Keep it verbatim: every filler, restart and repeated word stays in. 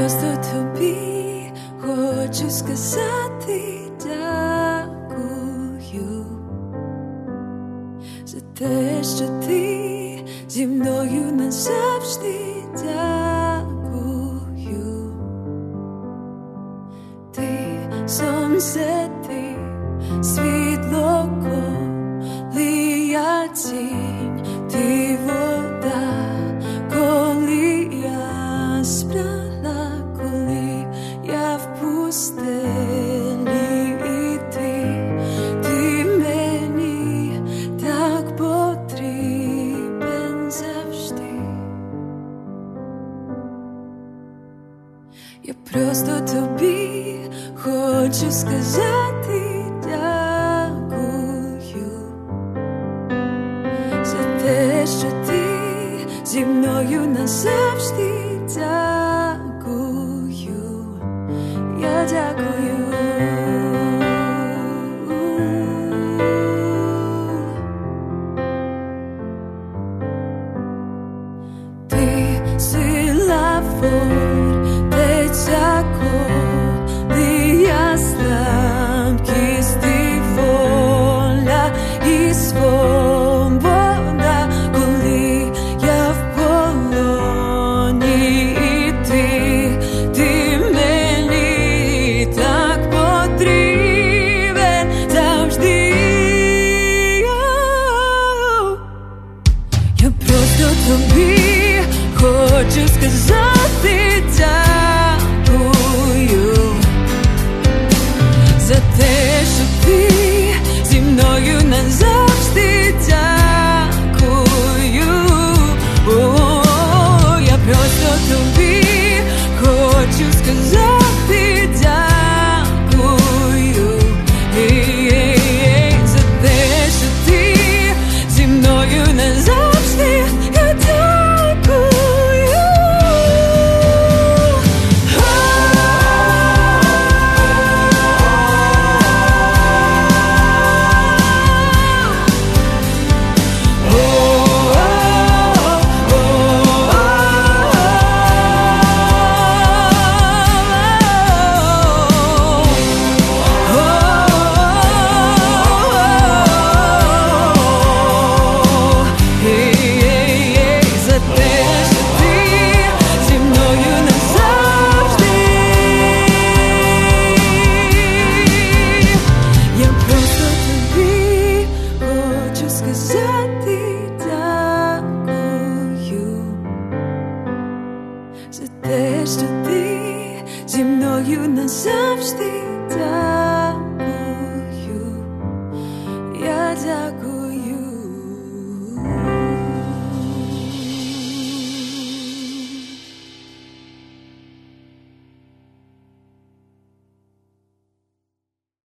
просто тобі хочу сказати дякую за те, що ти зі мною назавжди. Дякую. Ти сонце, ти світло, коли я тінь, ти вода, коли я спрагла, коли я в пустелі, і ти, ти мені так потрібен завжди. Я просто тобі хочу сказати